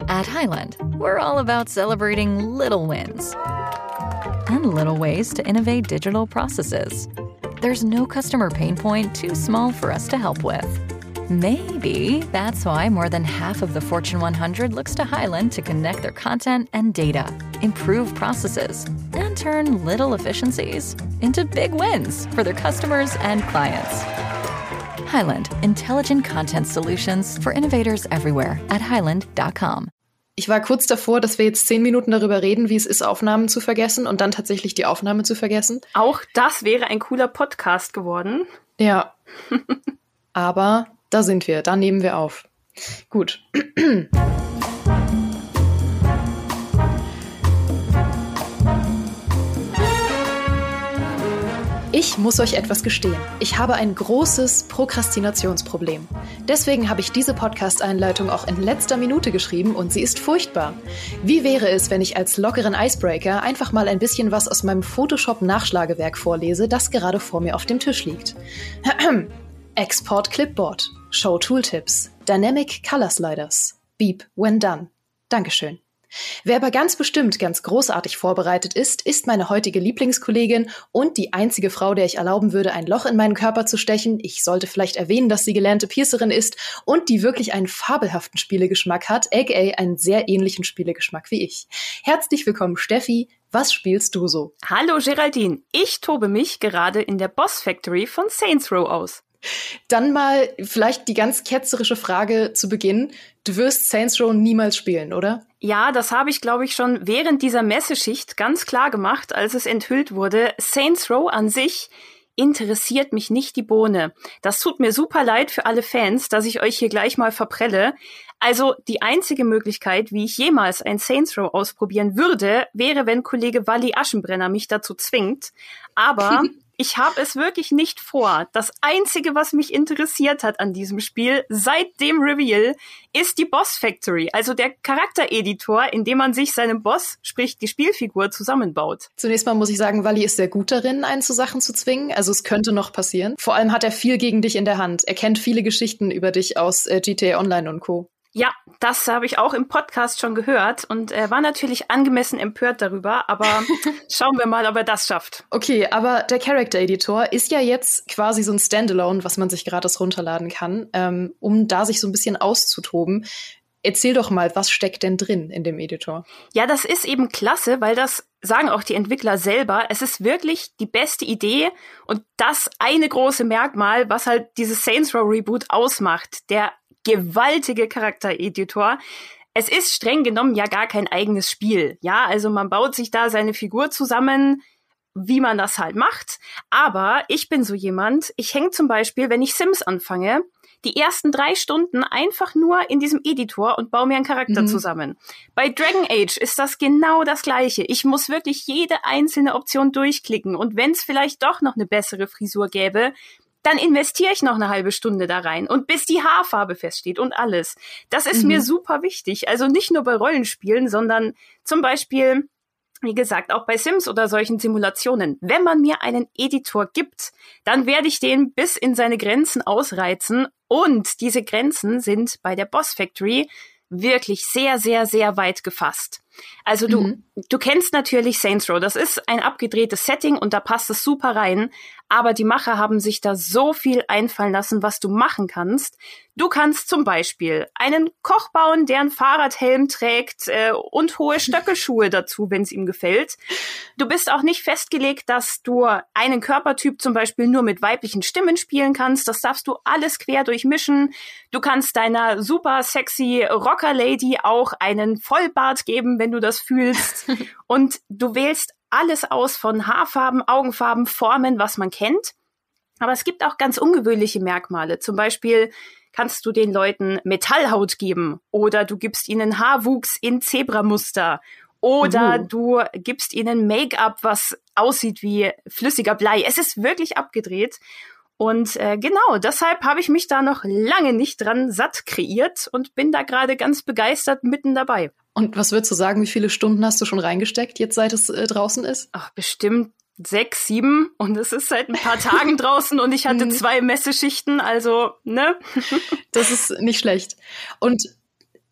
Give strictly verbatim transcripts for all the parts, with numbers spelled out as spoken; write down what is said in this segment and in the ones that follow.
At Highland, we're all about celebrating little wins and little ways to innovate digital processes. There's no customer pain point too small for us to help with. Maybe that's why more than half of the Fortune one hundred looks to Highland to connect their content and data, improve processes, and turn little efficiencies into big wins for their customers and clients. Highland, intelligent content solutions for innovators everywhere at highland dot com. Ich war kurz davor, dass wir jetzt zehn Minuten darüber reden, wie es ist, Aufnahmen zu vergessen und dann tatsächlich die Aufnahme zu vergessen. Auch das wäre ein cooler Podcast geworden. Ja. Aber da sind wir, da nehmen wir auf. Gut. Ich muss euch etwas gestehen. Ich habe ein großes Prokrastinationsproblem. Deswegen habe ich diese Podcast-Einleitung auch in letzter Minute geschrieben und sie ist furchtbar. Wie wäre es, wenn ich als lockeren Icebreaker einfach mal ein bisschen was aus meinem Photoshop-Nachschlagewerk vorlese, das gerade vor mir auf dem Tisch liegt? Export Clipboard, Show Tooltips, Dynamic Color Sliders, Beep when done. Dankeschön. Wer aber ganz bestimmt ganz großartig vorbereitet ist, ist meine heutige Lieblingskollegin und die einzige Frau, der ich erlauben würde, ein Loch in meinen Körper zu stechen. Ich sollte vielleicht erwähnen, dass sie gelernte Piercerin ist und die wirklich einen fabelhaften Spielegeschmack hat, aka einen sehr ähnlichen Spielegeschmack wie ich. Herzlich willkommen, Steffi. Was spielst du so? Hallo Geraldine, ich tobe mich gerade in der Boss Factory von Saints Row aus. Dann mal vielleicht die ganz ketzerische Frage zu Beginn. Du wirst Saints Row niemals spielen, oder? Ja, das habe ich, glaube ich, schon während dieser Messeschicht ganz klar gemacht, als es enthüllt wurde. Saints Row an sich interessiert mich nicht die Bohne. Das tut mir super leid für alle Fans, dass ich euch hier gleich mal verprelle. Also die einzige Möglichkeit, wie ich jemals ein Saints Row ausprobieren würde, wäre, wenn Kollege Walli Aschenbrenner mich dazu zwingt. Aber ich habe es wirklich nicht vor. Das Einzige, was mich interessiert hat an diesem Spiel seit dem Reveal, ist die Boss Factory, also der Charaktereditor, in dem man sich seinem Boss, sprich die Spielfigur, zusammenbaut. Zunächst mal muss ich sagen, Walli ist sehr gut darin, einen zu Sachen zu zwingen. Also es könnte noch passieren. Vor allem hat er viel gegen dich in der Hand. Er kennt viele Geschichten über dich aus äh, G T A Online und Co. Ja, das habe ich auch im Podcast schon gehört und äh, war natürlich angemessen empört darüber, aber schauen wir mal, ob er das schafft. Okay, aber der Character Editor ist ja jetzt quasi so ein Standalone, was man sich gratis runterladen kann, ähm, um da sich so ein bisschen auszutoben. Erzähl doch mal, was steckt denn drin in dem Editor? Ja, das ist eben klasse, weil das sagen auch die Entwickler selber. Es ist wirklich die beste Idee und das eine große Merkmal, was halt dieses Saints Row Reboot ausmacht. Der gewaltige Charaktereditor. Es ist streng genommen ja gar kein eigenes Spiel. Ja, also man baut sich da seine Figur zusammen, wie man das halt macht. Aber ich bin so jemand, ich hänge zum Beispiel, wenn ich Sims anfange, die ersten drei Stunden einfach nur in diesem Editor und baue mir einen Charakter mhm. zusammen. Bei Dragon Age ist das genau das Gleiche. Ich muss wirklich jede einzelne Option durchklicken. Und wenn es vielleicht doch noch eine bessere Frisur gäbe, dann investiere ich noch eine halbe Stunde da rein und bis die Haarfarbe feststeht und alles. Das ist mhm. mir super wichtig. Also nicht nur bei Rollenspielen, sondern zum Beispiel, wie gesagt, auch bei Sims oder solchen Simulationen. Wenn man mir einen Editor gibt, dann werde ich den bis in seine Grenzen ausreizen. Und diese Grenzen sind bei der Boss Factory wirklich sehr, sehr, sehr weit gefasst. Also du, mhm. du kennst natürlich Saints Row. Das ist ein abgedrehtes Setting und da passt es super rein. Aber die Macher haben sich da so viel einfallen lassen, was du machen kannst. Du kannst zum Beispiel einen Koch bauen, der einen Fahrradhelm trägt äh, und hohe Stöckelschuhe dazu, wenn es ihm gefällt. Du bist auch nicht festgelegt, dass du einen Körpertyp zum Beispiel nur mit weiblichen Stimmen spielen kannst. Das darfst du alles quer durchmischen. Du kannst deiner super sexy Rocker-Lady auch einen Vollbart geben, wenn du das fühlst. Und du wählst alles aus von Haarfarben, Augenfarben, Formen, was man kennt. Aber es gibt auch ganz ungewöhnliche Merkmale. Zum Beispiel kannst du den Leuten Metallhaut geben oder du gibst ihnen Haarwuchs in Zebramuster oder uh. du gibst ihnen Make-up, was aussieht wie flüssiger Blei. Es ist wirklich abgedreht. Und äh, genau, deshalb habe ich mich da noch lange nicht dran satt kreiert und bin da gerade ganz begeistert mitten dabei. Und was würdest du sagen, wie viele Stunden hast du schon reingesteckt, jetzt seit es äh, draußen ist? Ach, bestimmt sechs, sieben. Und es ist seit ein paar Tagen draußen und ich hatte zwei Messeschichten, also, ne? Das ist nicht schlecht. Und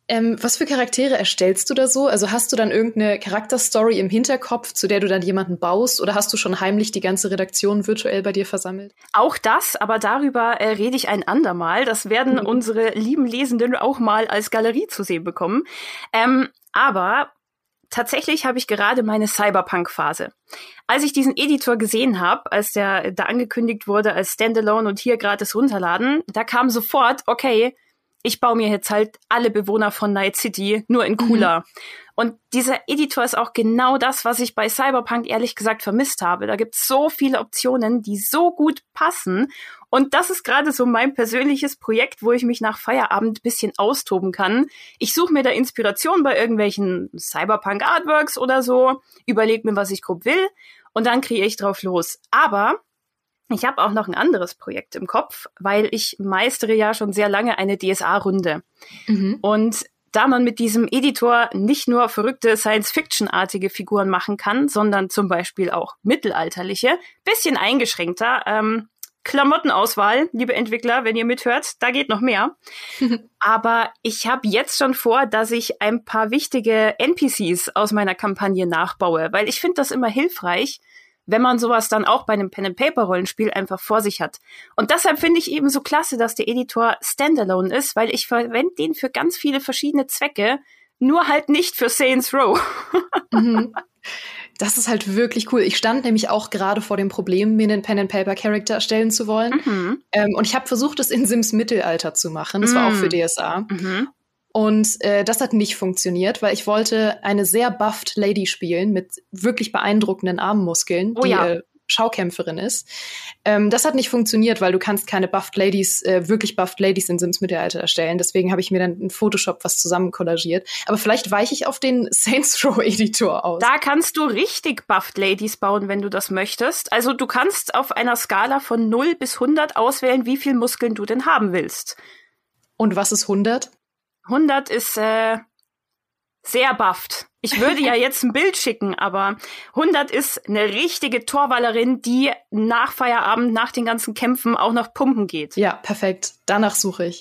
Ähm, was für Charaktere erstellst du da so? Also hast du dann irgendeine Charakterstory im Hinterkopf, zu der du dann jemanden baust? Oder hast du schon heimlich die ganze Redaktion virtuell bei dir versammelt? Auch das, aber darüber äh, rede ich ein andermal. Das werden mhm. unsere lieben Lesenden auch mal als Galerie zu sehen bekommen. Ähm, aber tatsächlich habe ich gerade meine Cyberpunk-Phase. Als ich diesen Editor gesehen habe, als der da angekündigt wurde als Standalone und hier gratis runterladen, da kam sofort, okay, ich baue mir jetzt halt alle Bewohner von Night City, nur in cooler. Mhm. Und dieser Editor ist auch genau das, was ich bei Cyberpunk ehrlich gesagt vermisst habe. Da gibt es so viele Optionen, die so gut passen. Und das ist gerade so mein persönliches Projekt, wo ich mich nach Feierabend ein bisschen austoben kann. Ich suche mir da Inspiration bei irgendwelchen Cyberpunk-Artworks oder so, überlege mir, was ich grob will und dann kreiere ich drauf los. Aber ich habe auch noch ein anderes Projekt im Kopf, weil ich meistere ja schon sehr lange eine D S A-Runde. Mhm. Und da man mit diesem Editor nicht nur verrückte Science-Fiction-artige Figuren machen kann, sondern zum Beispiel auch mittelalterliche, bisschen eingeschränkter, ähm, Klamottenauswahl, liebe Entwickler, wenn ihr mithört, da geht noch mehr. Aber ich habe jetzt schon vor, dass ich ein paar wichtige N P Cs aus meiner Kampagne nachbaue, weil ich finde das immer hilfreich, wenn man sowas dann auch bei einem Pen-and-Paper-Rollenspiel einfach vor sich hat. Und deshalb finde ich eben so klasse, dass der Editor Standalone ist, weil ich verwende den für ganz viele verschiedene Zwecke, nur halt nicht für Saints Row. Mhm. Das ist halt wirklich cool. Ich stand nämlich auch gerade vor dem Problem, mir einen Pen-and-Paper-Charakter erstellen zu wollen. Mhm. Ähm, und ich habe versucht, es in Sims Mittelalter zu machen. Das mhm. war auch für D S A. Mhm. Und äh, das hat nicht funktioniert, weil ich wollte eine sehr buffed Lady spielen mit wirklich beeindruckenden Armmuskeln, oh, die ja. äh, Schaukämpferin ist. Ähm, das hat nicht funktioniert, weil du kannst keine buffed Ladies, äh, wirklich buffed Ladies in Sims Mittelalter erstellen. Deswegen habe ich mir dann in Photoshop was zusammen kollagiert. Aber vielleicht weiche ich auf den Saints Row Editor aus. Da kannst du richtig buffed Ladies bauen, wenn du das möchtest. Also du kannst auf einer Skala von null bis hundert auswählen, wie viel Muskeln du denn haben willst. Und was ist hundert? hundert ist äh, sehr bufft. Ich würde ja jetzt ein Bild schicken, aber hundert ist eine richtige Torwallerin, die nach Feierabend, nach den ganzen Kämpfen auch noch pumpen geht. Ja, perfekt. Danach suche ich.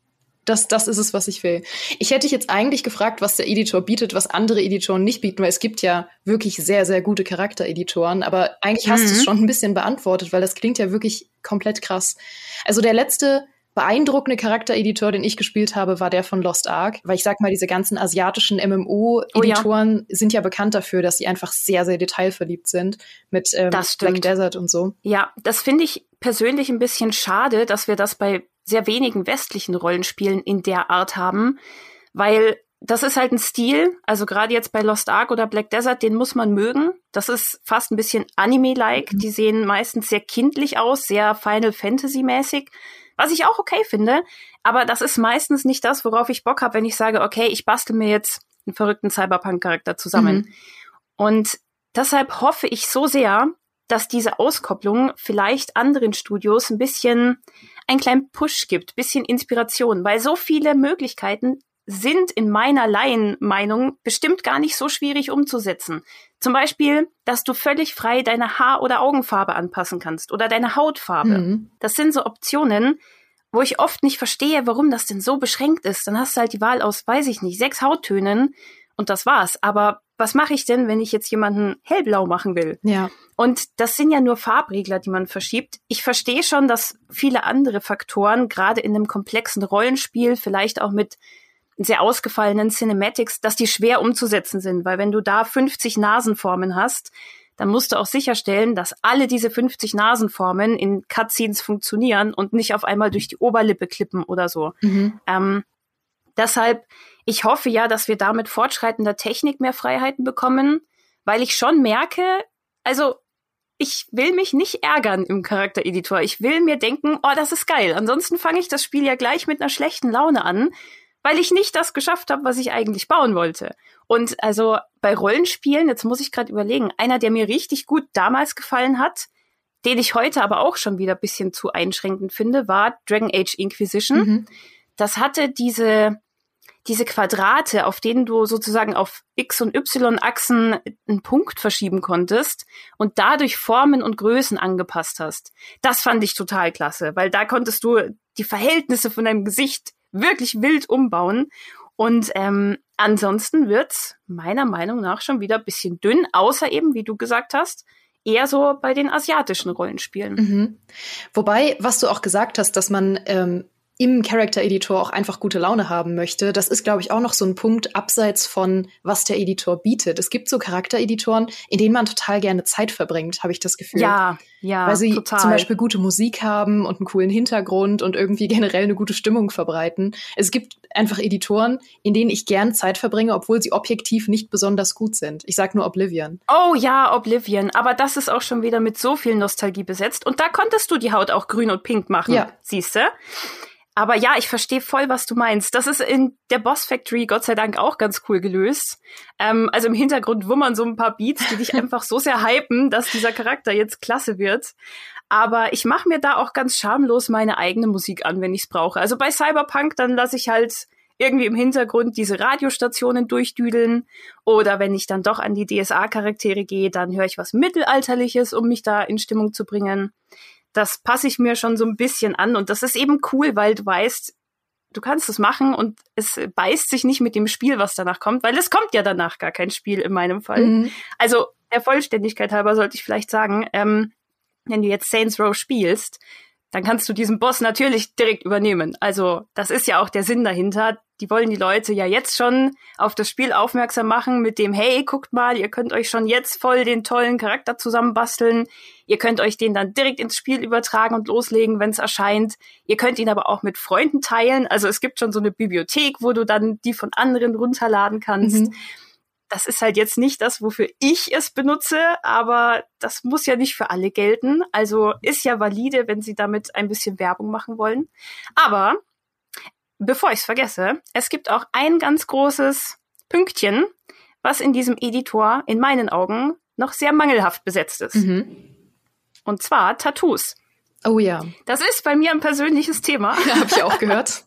Das, das ist es, was ich will. Ich hätte dich jetzt eigentlich gefragt, was der Editor bietet, was andere Editoren nicht bieten, weil es gibt ja wirklich sehr, sehr gute Charaktereditoren, aber eigentlich hast mhm. du es schon ein bisschen beantwortet, weil das klingt ja wirklich komplett krass. Also der letzte beeindruckende Charaktereditor, den ich gespielt habe, war der von Lost Ark. Weil ich sag mal, diese ganzen asiatischen M M O-Editoren oh ja. sind ja bekannt dafür, dass sie einfach sehr, sehr detailverliebt sind mit ähm, Black Desert und so. Ja, das finde ich persönlich ein bisschen schade, dass wir das bei sehr wenigen westlichen Rollenspielen in der Art haben, weil das ist halt ein Stil, also gerade jetzt bei Lost Ark oder Black Desert, den muss man mögen. Das ist fast ein bisschen Anime-like. Mhm. Die sehen meistens sehr kindlich aus, sehr Final Fantasy-mäßig. Was ich auch okay finde, aber das ist meistens nicht das, worauf ich Bock habe, wenn ich sage, okay, ich bastel mir jetzt einen verrückten Cyberpunk-Charakter zusammen. Mhm. Und deshalb hoffe ich so sehr, dass diese Auskopplung vielleicht anderen Studios ein bisschen einen kleinen Push gibt, bisschen Inspiration, weil so viele Möglichkeiten sind in meiner Laienmeinung bestimmt gar nicht so schwierig umzusetzen. Zum Beispiel, dass du völlig frei deine Haar- oder Augenfarbe anpassen kannst oder deine Hautfarbe. Mhm. Das sind so Optionen, wo ich oft nicht verstehe, warum das denn so beschränkt ist. Dann hast du halt die Wahl aus, weiß ich nicht, sechs Hauttönen und das war's. Aber was mache ich denn, wenn ich jetzt jemanden hellblau machen will? Ja. Und das sind ja nur Farbregler, die man verschiebt. Ich verstehe schon, dass viele andere Faktoren, gerade in einem komplexen Rollenspiel, vielleicht auch mit sehr ausgefallenen Cinematics, dass die schwer umzusetzen sind, weil wenn du da fünfzig Nasenformen hast, dann musst du auch sicherstellen, dass alle diese fünfzig Nasenformen in Cutscenes funktionieren und nicht auf einmal durch die Oberlippe klippen oder so. Mhm. Ähm, deshalb, ich hoffe ja, dass wir da mit fortschreitender Technik mehr Freiheiten bekommen, weil ich schon merke, also ich will mich nicht ärgern im Charaktereditor. Ich will mir denken, oh, das ist geil. Ansonsten fange ich das Spiel ja gleich mit einer schlechten Laune an, weil ich nicht das geschafft habe, was ich eigentlich bauen wollte. Und also bei Rollenspielen, jetzt muss ich gerade überlegen, einer, der mir richtig gut damals gefallen hat, den ich heute aber auch schon wieder ein bisschen zu einschränkend finde, war Dragon Age Inquisition. Mhm. Das hatte diese, diese Quadrate, auf denen du sozusagen auf X- und Y-Achsen einen Punkt verschieben konntest und dadurch Formen und Größen angepasst hast. Das fand ich total klasse, weil da konntest du die Verhältnisse von deinem Gesicht wirklich wild umbauen. Und ähm, ansonsten wird's meiner Meinung nach schon wieder ein bisschen dünn, außer eben, wie du gesagt hast, eher so bei den asiatischen Rollenspielen. Mhm. Wobei, was du auch gesagt hast, dass man ähm, im Character-Editor auch einfach gute Laune haben möchte, das ist, glaube ich, auch noch so ein Punkt abseits von, was der Editor bietet. Es gibt so Charaktereditoren, in denen man total gerne Zeit verbringt, habe ich das Gefühl. Ja, ja, Weil sie total. zum Beispiel gute Musik haben und einen coolen Hintergrund und irgendwie generell eine gute Stimmung verbreiten. Es gibt einfach Editoren, in denen ich gern Zeit verbringe, obwohl sie objektiv nicht besonders gut sind. Ich sag nur Oblivion. Oh ja, Oblivion. Aber das ist auch schon wieder mit so viel Nostalgie besetzt. Und da konntest du die Haut auch grün und pink machen, ja. Siehste? Aber ja, ich verstehe voll, was du meinst. Das ist in der Boss Factory Gott sei Dank auch ganz cool gelöst. Ähm, also im Hintergrund wummern so ein paar Beats, die dich einfach so sehr hypen, dass dieser Charakter jetzt klasse wird. Aber ich mache mir da auch ganz schamlos meine eigene Musik an, wenn ich es brauche. Also bei Cyberpunk, dann lasse ich halt irgendwie im Hintergrund diese Radiostationen durchdüdeln. Oder wenn ich dann doch an die D S A-Charaktere gehe, dann höre ich was Mittelalterliches, um mich da in Stimmung zu bringen. Das passe ich mir schon so ein bisschen an. Und das ist eben cool, weil du weißt, du kannst es machen und es beißt sich nicht mit dem Spiel, was danach kommt, weil es kommt ja danach gar kein Spiel in meinem Fall. Mhm. Also der Vollständigkeit halber sollte ich vielleicht sagen, ähm, wenn du jetzt Saints Row spielst, dann kannst du diesen Boss natürlich direkt übernehmen. Also das ist ja auch der Sinn dahinter. Die wollen die Leute ja jetzt schon auf das Spiel aufmerksam machen mit dem, hey, guckt mal, ihr könnt euch schon jetzt voll den tollen Charakter zusammenbasteln. Ihr könnt euch den dann direkt ins Spiel übertragen und loslegen, wenn es erscheint. Ihr könnt ihn aber auch mit Freunden teilen. Also es gibt schon so eine Bibliothek, wo du dann die von anderen runterladen kannst. Mhm. Das ist halt jetzt nicht das, wofür ich es benutze, aber das muss ja nicht für alle gelten. Also ist ja valide, wenn sie damit ein bisschen Werbung machen wollen. Aber bevor ich es vergesse, es gibt auch ein ganz großes Pünktchen, was in diesem Editor in meinen Augen noch sehr mangelhaft besetzt ist. Mhm. Und zwar Tattoos. Oh ja. Das ist bei mir ein persönliches Thema. Ja, habe ich auch gehört.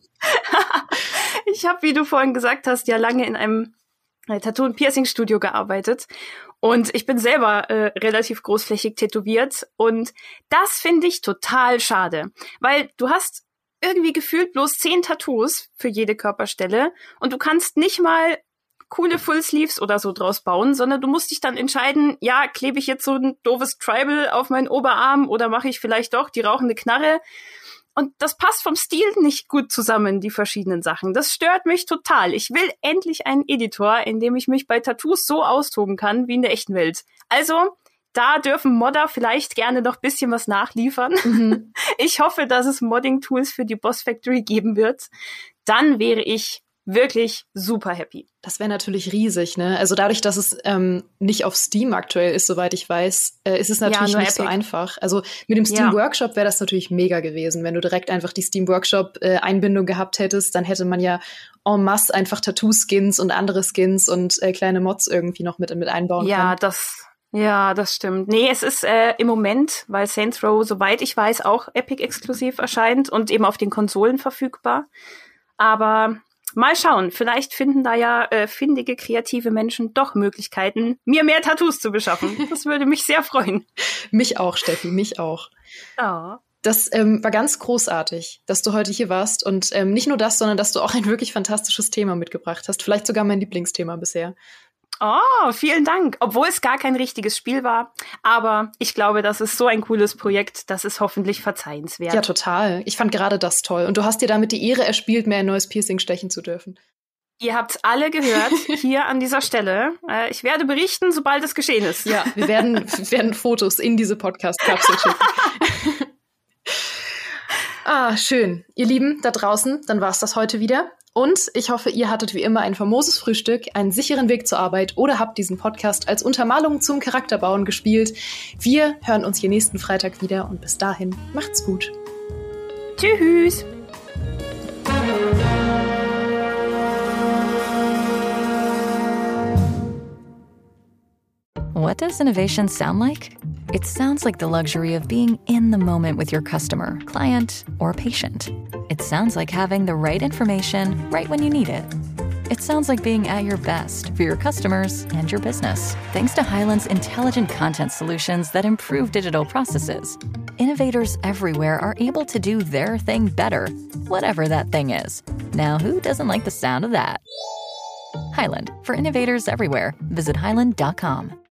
Ich habe, wie du vorhin gesagt hast, ja lange in einem Tattoo- und Piercing-Studio gearbeitet. Und ich bin selber äh, relativ großflächig tätowiert. Und das finde ich total schade. Weil du hast irgendwie gefühlt bloß zehn Tattoos für jede Körperstelle. Und du kannst nicht mal coole Full-Sleeves oder so draus bauen, sondern du musst dich dann entscheiden, ja, klebe ich jetzt so ein doofes Tribal auf meinen Oberarm oder mache ich vielleicht doch die rauchende Knarre? Und das passt vom Stil nicht gut zusammen, die verschiedenen Sachen. Das stört mich total. Ich will endlich einen Editor, in dem ich mich bei Tattoos so austoben kann wie in der echten Welt. Also, da dürfen Modder vielleicht gerne noch ein bisschen was nachliefern. Mhm. Ich hoffe, dass es Modding-Tools für die Boss Factory geben wird. Dann wäre ich wirklich super happy. Das wäre natürlich riesig, ne? Also dadurch, dass es ähm, nicht auf Steam aktuell ist, soweit ich weiß, äh, ist es natürlich ja, nicht Epic. So einfach. Also mit dem Steam ja. Workshop wäre das natürlich mega gewesen. Wenn du direkt einfach die Steam Workshop-Einbindung äh, gehabt hättest, dann hätte man ja en masse einfach Tattoo-Skins und andere Skins und äh, kleine Mods irgendwie noch mit, mit einbauen ja, können. Ja, das... Ja, das stimmt. Nee, es ist äh, im Moment, weil Saints Row, soweit ich weiß, auch Epic-exklusiv erscheint und eben auf den Konsolen verfügbar. Aber mal schauen, vielleicht finden da ja äh, findige, kreative Menschen doch Möglichkeiten, mir mehr Tattoos zu beschaffen. Das würde mich sehr freuen. Mich auch, Steffi, mich auch. Oh. Das ähm, war ganz großartig, dass du heute hier warst. Und ähm, nicht nur das, sondern dass du auch ein wirklich fantastisches Thema mitgebracht hast. Vielleicht sogar mein Lieblingsthema bisher. Oh, vielen Dank. Obwohl es gar kein richtiges Spiel war. Aber ich glaube, das ist so ein cooles Projekt, das ist hoffentlich verzeihenswert. Ja, total. Ich fand gerade das toll. Und du hast dir damit die Ehre erspielt, mir ein neues Piercing stechen zu dürfen. Ihr habt's alle gehört, hier an dieser Stelle. Äh, ich werde berichten, sobald es geschehen ist. Ja, wir werden, wir werden Fotos in diese Podcast-Kapsel schicken. Ah, schön. Ihr Lieben da draußen, dann war's das heute wieder. Und ich hoffe, ihr hattet wie immer ein famoses Frühstück, einen sicheren Weg zur Arbeit oder habt diesen Podcast als Untermalung zum Charakterbauen gespielt. Wir hören uns hier nächsten Freitag wieder und bis dahin macht's gut. Tschüss. What does innovation sound like? It sounds like the luxury of being in the moment with your customer, client, or patient. It sounds like having the right information right when you need it. It sounds like being at your best for your customers and your business. Thanks to Hyland's intelligent content solutions that improve digital processes, innovators everywhere are able to do their thing better, whatever that thing is. Now, who doesn't like the sound of that? Highland, for innovators everywhere. Visit highland dot com.